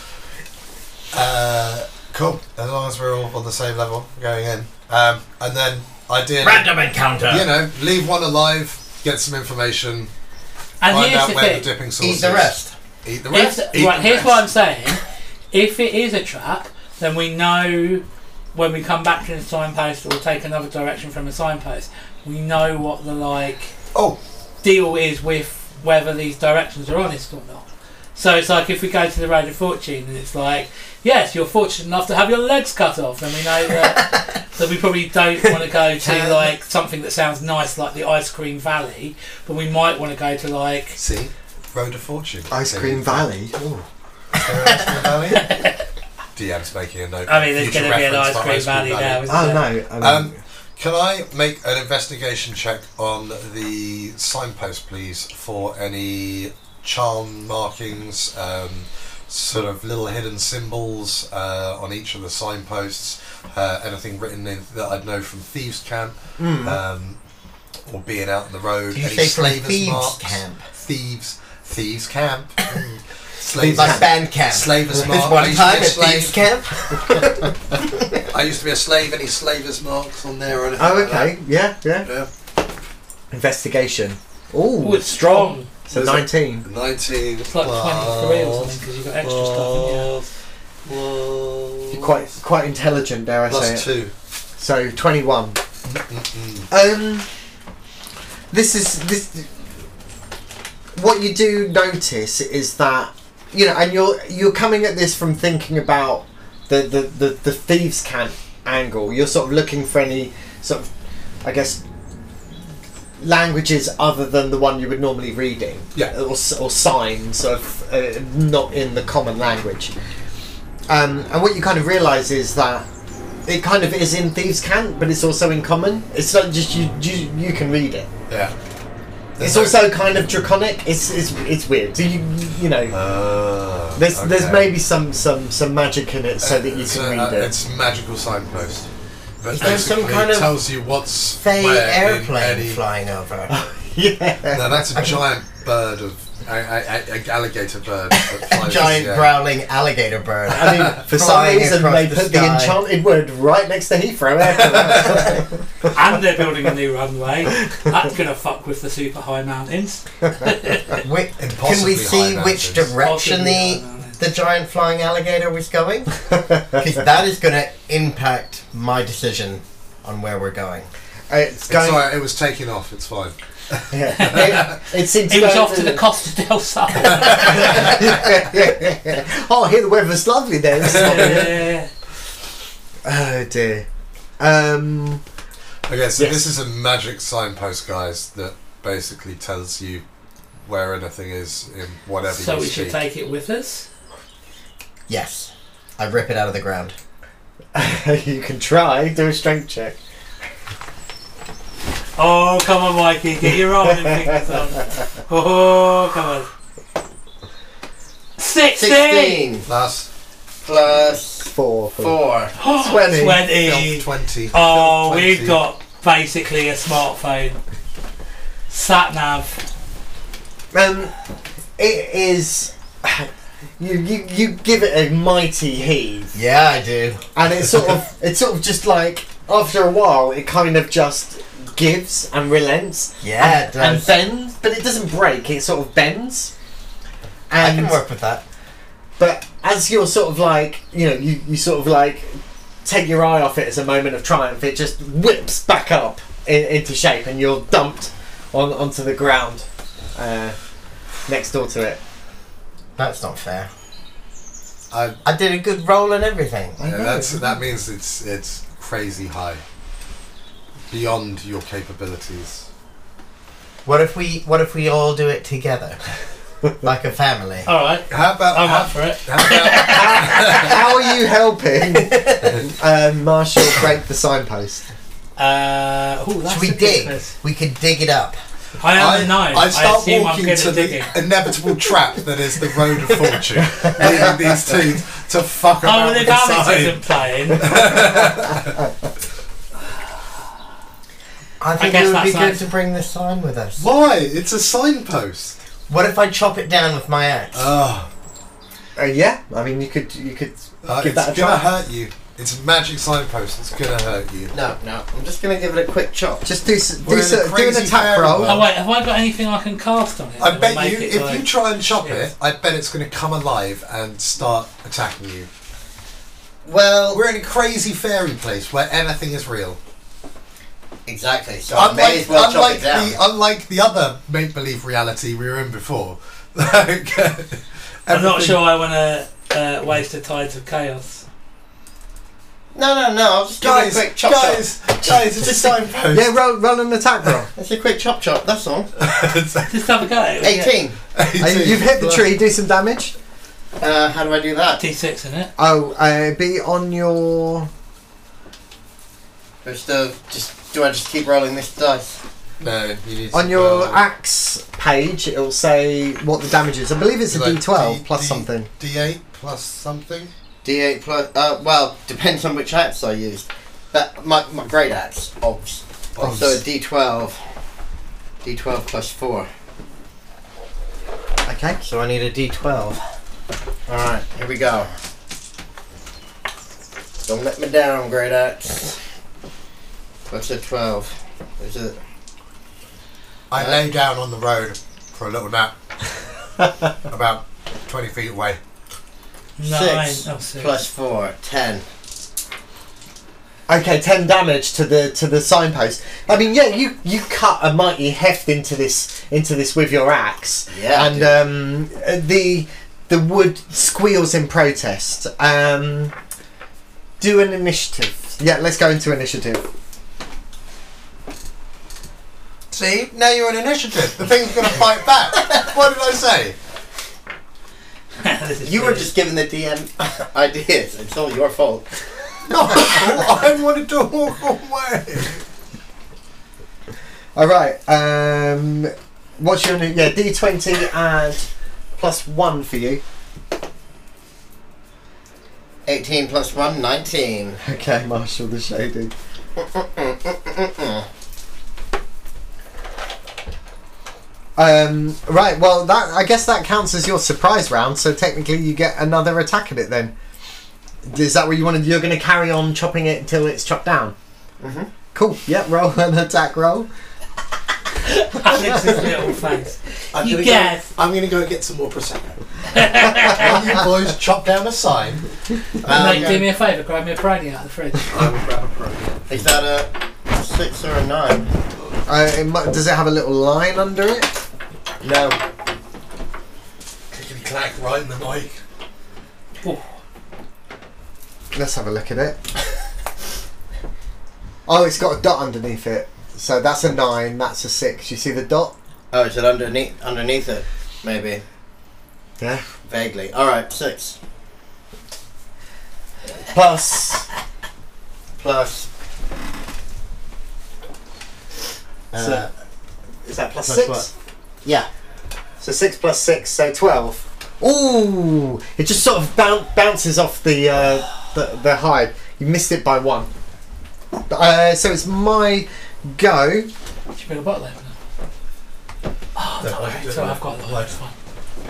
Uh, cool. As long as we're all on the same level going in. Um, and then ideally, Random encounter. you know, leave one alive, get some information, And Find here's out the where thing. the dipping sauce Eat is. the rest. Eat the If, rest. Eat right, the here's rest. what I'm saying. If it is a trap, then we know when we come back to the signpost or take another direction from a signpost, we know what the like Oh, deal is with whether these directions are honest or not. So it's like if we go to the Road of Fortune and it's like, yes, you're fortunate enough to have your legs cut off, then we know that, that we probably don't want to go to Can- like something that sounds nice like the Ice Cream Valley, but we might want to go to like see, Road of Fortune. Ice There Cream you go. Valley. Is there an Ice Cream Valley? D M's making a note. I mean, there's Future going to be an reference Ice for Cream Valley now, isn't Oh there? no. I mean, Um, Can I make an investigation check on the signpost, please, for any charm markings, um, sort of little hidden symbols uh, on each of the signposts, uh, anything written in that I'd know from Thieves' Camp, mm. um, or being out on the road, Do you any say from slavers Thieves' marks. Camp? Thieves, Thieves' Camp. Things like band camp. Slavers There's mark. one I used to time be a at Thieves' slave. Camp. I used to be a slave. Any slavers marks on there or anything? Oh, like okay. Yeah, yeah. that? Yeah. Investigation. Ooh, Ooh, it's strong. So Was it- nineteen. Nineteen. It's like twenty-three or something because you've got extra stuff in Plus, You're quite quite intelligent, dare I say plus it. two. So twenty-one. Mm-mm. Um, this is this. What you do notice is that you know, and you're you're coming at this from thinking about the the the, the thieves' camp angle. You're sort of looking for any sort of, I guess, languages other than the one you would normally reading. Yeah. Or s- or signs of uh, not in the common language. Um, and what you kind of realise is that it kind of is in Thieves' Camp, but it's also in common. It's not just you. You, you can read it. Yeah. It's also kind of draconic. It's it's it's weird. So you you know, Uh, there's there's okay. maybe some some some magic in it so Uh, that you it's can a- read uh, it. It's magical signpost. But Is there some basically kind of tells you what's Fey where in airplane any- flying over. Yeah. No, that's a giant bird of a, a, a alligator bird. That A flies giant in the air. growling alligator bird. I mean, for some Flying reason across they the put the sky. enchanted word right next to Heathrow Airport. And they're building a new runway. That's going to fuck with the super high mountains. Wait, can Impossibly we see high which mountains. direction Possibly the high mountains. the giant flying alligator was going? Because that is going to impact my decision on where we're going. It's It's going. alright, it was taking off, it's fine. Yeah. It, it seems It was go off to the Costa del Sol. Oh, I hear the weather's lovely there. It's lovely. Yeah. Oh dear. Um. Okay, so Yes. this is a magic signpost, guys, that basically tells you where anything is in whatever So you we speak. should take it with us. Yes. I rip it out of the ground. You can try. Do a strength check. Oh, come on, Mikey, get your arm and fingers on. Oh, come on. Sixteen. Sixteen Last plus Four. four. Twenty. Twenty. twenty. Oh, twenty. we've got basically a smartphone. Sat nav. Um. It is. You, you you give it a mighty heave, Yeah, I do. and it's sort of it's sort of just like after a while it kind of just gives and relents. Yeah, and, it and does. bends, but it doesn't break. It sort of bends. I And can work with that. but as you're sort of like you know you, you sort of like take your eye off it as a moment of triumph, it just whips back up in, into shape, and you're dumped on onto the ground uh, next door to it. That's not fair. I, I did a good roll and everything. I yeah, know. that's, that means it's it's crazy high. Beyond your capabilities. What if we What if we all do it together, like a family? All right, How about I'm how, up for it. how about How are you helping um, Marshall break the signpost? Uh, ooh, that's Should we a good dig? quiz. We could dig it up. I am I, known. I start assume I'm walking good to at the digging. inevitable trap that is the Road of Fortune, leaving these two to fuck Oh, about well, with if the Alex sign. isn't playing, I think guess it would be that's good nice. to bring the sign with us. Why? It's a signpost. What if I chop it down with my axe? Oh, Uh, yeah, I mean you could you could uh, give it's that a gonna try. hurt you. It's a magic signpost that's gonna hurt you. No, no. I'm just gonna give it a quick chop. Just do s- We're do, in s- a do an crazy attack fairy roll. world. Oh wait, have I got anything I can cast on it? I that will bet make you, it if like- you try and chop Yeah. it, I bet it's going to come alive and start attacking you. Well, We're in a crazy fairy place where anything is real. exactly. So I may Unlike, as well chop unlike it down. the unlike the other make believe reality we were in before. Like, I'm not everything- sure I want to uh, waste the tides of chaos. No, no, no. I'll just Guys, give it a quick chop guys, guys, it's a signpost. Yeah, roll, roll an attack roll. chop. It's a quick chop chop. That's all. Just have a go. Eighteen. Uh, you've hit the tree. Do some damage. Uh, how do I do that? D six in it. Oh, uh, be on your. Just, uh, just do I just keep rolling this dice? No, you need On to your roll. axe page, it'll say what the damage is. I believe it's a Like D twelve D- plus D- something. D eight plus something. D eight plus. Uh, well, depends on which axe I use. But my my great axe, obs. Obs. So D twelve. D twelve plus four. Okay. So I need a D twelve. All right, here we go. Don't let me down, great axe. What's a twelve? Is it? I Uh, lay down on the road for a little nap, about twenty feet away. Nine. Six Oh, six. plus four, ten. Okay, ten damage to the to the signpost. I mean, yeah, you you cut a mighty heft into this into this with your axe, Yeah, I and did. um, the the wood squeals in protest. Um, do an initiative. Yeah, let's go into initiative. See, now you're on initiative. The thing's going to fight back. What did I say? This is You were brilliant. just giving the D M ideas. It's all your fault. No, I wanted to walk away. All right. Um, what's your new- yeah D twenty and plus one for you. eighteen plus one, nineteen. Okay, Marshall the Shady. Um, right, well, that I guess that counts as your surprise round. So technically, you get another attack at it. Then is that what you wanted? You're going to carry on chopping it until it's chopped down. Mm-hmm. Cool. Yep. Roll an attack roll. Alex's little face. I'm You gonna guess. Go, I'm going to go get some more prosecco. While you boys chop down a sign. Mate, do me a favour, grab me a brandy out of the fridge. I will grab a program. Is that a six or a nine? Uh, it mu- does it have a little line under it? No. Clickety clack right in the mic. Oh, Let's have a look at it. Oh, it's got a dot underneath it. So that's a nine. That's a six. You see the dot? Oh, is it underneath underneath it? Maybe. Yeah. Vaguely. Alright, six. Plus. Plus. Uh, So- Is that plus, plus six? what? Yeah. So six plus six, so twelve. Ooh! It just sort of boun- bounces off the, uh, the the hide. You missed it by one. Uh, so it's my go. should we bring a bottle opener? Oh, No, no, I- so I've got the I- it's fine.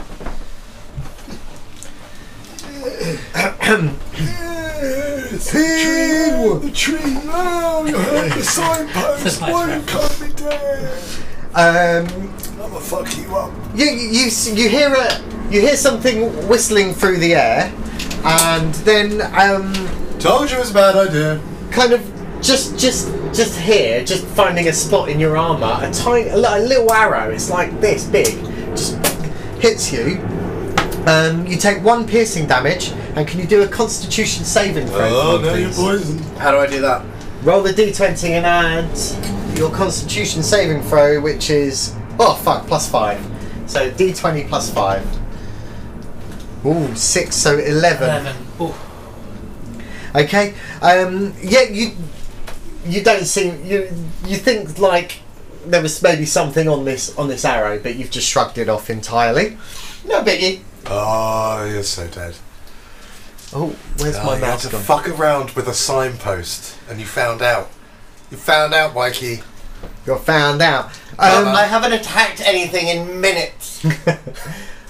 It's the tree, the tree. No, you heard the signpost. Why you cut me down? Um, I'ma fuck you up. you you s- you hear a you hear something whistling through the air, and then um, Told you it was a bad idea. kind of just just just here, just finding a spot in your armor, a tiny a li- a little arrow. It's like this big, just hits you. Um, you take one piercing damage, and can you do a Constitution saving throw? Oh, for me, no, you're please? poisoned. How do I do that? Roll the d twenty and add your Constitution saving throw, which is oh fuck plus five. So d twenty plus five. Ooh, six, so eleven. Eleven. Oh, Okay. Um, yeah, you you don't seem you you think like there was maybe something on this on this arrow, but you've just shrugged it off entirely. No biggie. Oh, you're so dead. Oh, where's Oh, my you had mouse to gone? fuck around with a signpost, and you found out. You found out, Mikey. Got found out. Um, Um, I haven't attacked anything in minutes.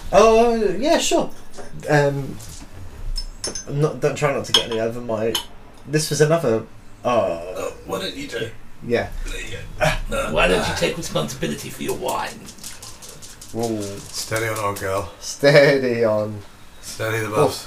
oh yeah, sure. Um, I'm not don't try not to get any over my this was another. Oh, Uh, why don't you do it? yeah. There you go. Why don't you take responsibility for your wine? Ooh, Steady on, old girl. steady on. Steady the buffs.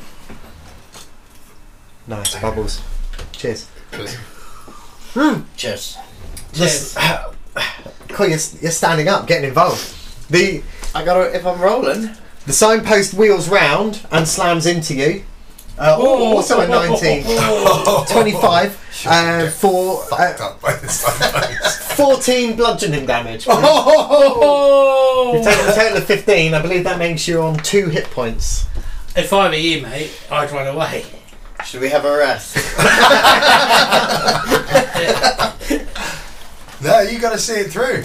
Nice bubbles. Cheers. Cheers. Cheers. Just, Cool, you're, you're standing up, getting involved. The I gotta, if I'm rolling. the signpost wheels round and slams into you. Uh, oh, also a nineteen. twenty-five uh, for uh, Fucked up by this time. fourteen bludgeoning damage. Oh! You've taken a total of fifteen. I believe that makes you on two hit points. If I were you, mate, I'd run away. Should we have a rest? No, you got to see it through.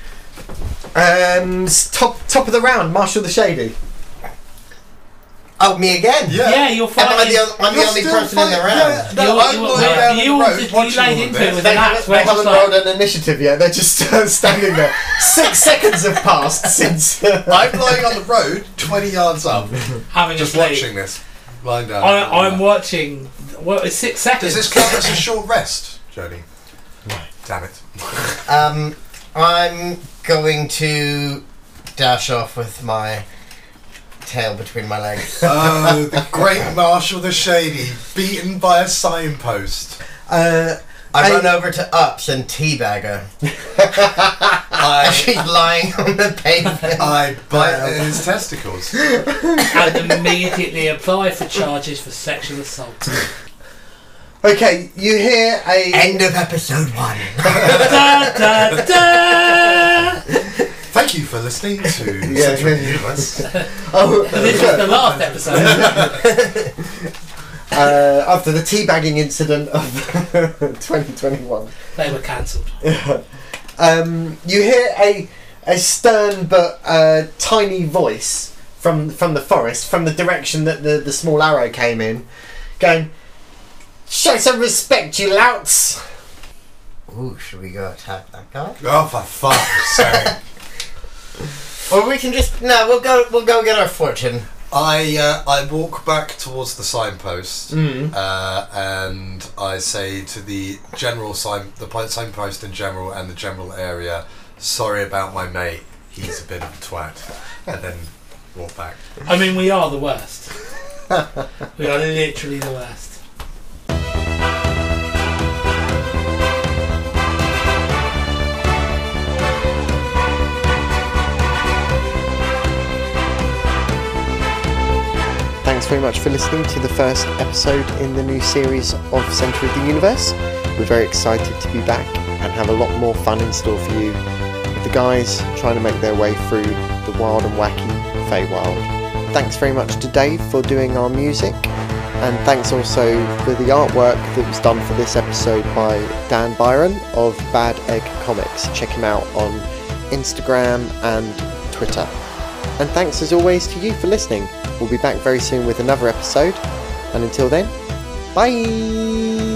Um, s- top top of the round, Marshall the Shady. Oh, me again? Yeah. Yeah, you're Am I fighting. the, I'm the You're only still person in the fighting- round. Yeah, no, You- I'm you- lying you- down you the all road just- you watching laid all of into it this. with They, an axe. they We're haven't just like, rolled an initiative yet. They're just uh, standing there. Six seconds have passed since. I'm lying on the road, twenty yards up, having just a sleep. watching this. Lying down. I, I'm watching. Well, it's six seconds. Does this count as a short rest, Jody? No. Damn it. Um, I'm going to dash off with my tail between my legs. Oh, the great Marshall the Shady, beaten by a signpost. Uh, I I- run over to Ups and teabag her. I, She's lying on the pavement. I bite at his testicles. And immediately apply for charges for sexual assault. okay, you hear a. End of episode one. da, da, da. Thank you for listening to Yeah. Central Universe. Oh, This was the last episode. uh, after the teabagging incident of twenty twenty-one. They were cancelled. Um, you hear a a stern but uh, tiny voice from from the forest, from the direction that the, the small arrow came in, going, "Show some respect, you louts!" Ooh, should we go attack that guy? Oh, for fuck's sake. Or we can just no. We'll go. We'll go get our fortune. I uh, I walk back towards the signpost, Mm. uh, and I say to the general sign, the po- signpost in general, and the general area, "Sorry about my mate. He's a bit of a twat," and then walk back. I mean, we are the worst. We are literally the worst. Thanks very much for listening to the first episode in the new series of Centre of the Universe. We're very excited to be back and have a lot more fun in store for you with the guys trying to make their way through the wild and wacky Feywild. Thanks very much to Dave for doing our music, and thanks also for the artwork that was done for this episode by Dan Byron of Bad Egg Comics. Check him out on Instagram and Twitter. And thanks as always to you for listening. We'll be back very soon with another episode. And until then, bye!